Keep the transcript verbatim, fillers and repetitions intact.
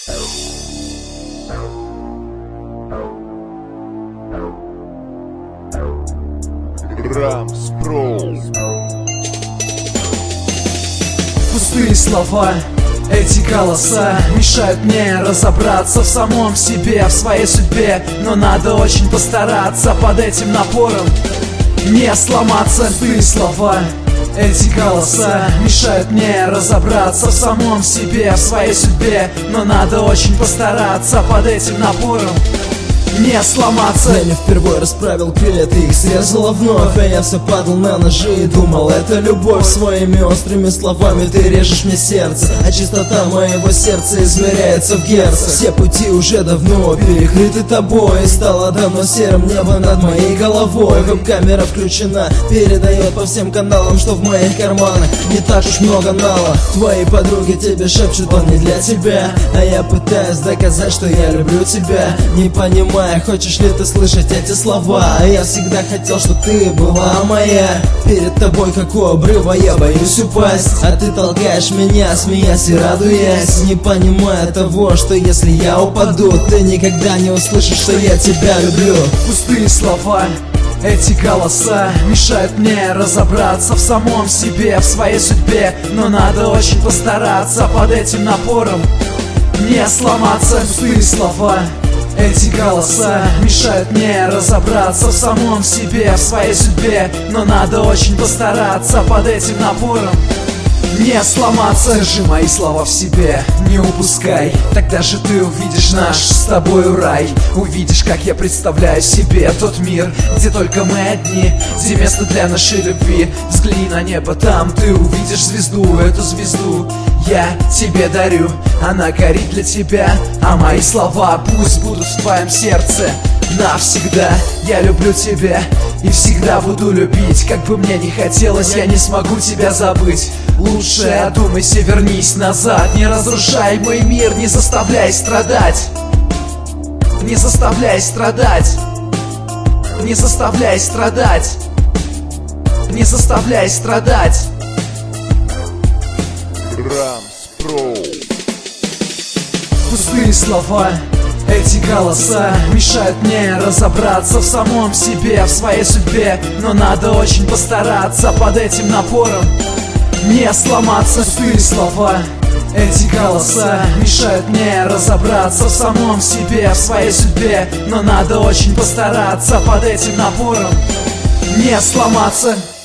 Рамс Про. Пустые слова, эти голоса мешают мне разобраться в самом себе, в своей судьбе. Но надо очень постараться под этим напором не сломаться. Пустые слова, эти голоса мешают мне разобраться в самом себе, в своей судьбе. Но надо очень постараться под этим напором не сломаться. Я не впервые расправил крылья, ты их срезала вновь. А я все падал на ножи и думал, это любовь. Своими острыми словами ты режешь мне сердце, а чистота моего сердца измеряется в герцах. Все пути уже давно перекрыты тобой, и стало давно серым небо над моей головой. Веб-камера включена, передает по всем каналам, что в моих карманах не так уж много нала. Твои подруги тебе шепчут, он не для тебя, а я пытаюсь доказать, что я люблю тебя. Не понимаю, хочешь ли ты слышать эти слова? Я всегда хотел, что ты была моя. Перед тобой, как у обрыва, я боюсь упасть, а ты толкаешь меня, смеясь и радуясь, не понимая того, что если я упаду, ты никогда не услышишь, что я тебя люблю. Пустые слова, эти голоса мешают мне разобраться в самом себе, в своей судьбе. Но надо очень постараться под этим напором не сломаться. Пустые слова, эти голоса мешают мне разобраться в самом себе, в своей судьбе. Но надо очень постараться под этим напором не сломаться. Держи мои слова в себе, не упускай, тогда же ты увидишь наш с тобою рай. Увидишь, как я представляю себе тот мир, где только мы одни, где место для нашей любви. Взгляни на небо, там ты увидишь звезду. Эту звезду я тебе дарю, она горит для тебя, а мои слова пусть будут в твоем сердце навсегда. Я люблю тебя и всегда буду любить. Как бы мне ни хотелось, я не смогу тебя забыть. Лучше одумайся, вернись назад. Не разрушай мой мир, не заставляй страдать. Не заставляй страдать. Не заставляй страдать. Не заставляй страдать. Рамс Про. Пустые слова, эти голоса мешают мне разобраться в самом себе, в своей судьбе. Но надо очень постараться под этим напором не сломаться. Пустые слова, эти голоса мешают мне разобраться в самом себе, в своей судьбе. Но надо очень постараться под этим напором не сломаться.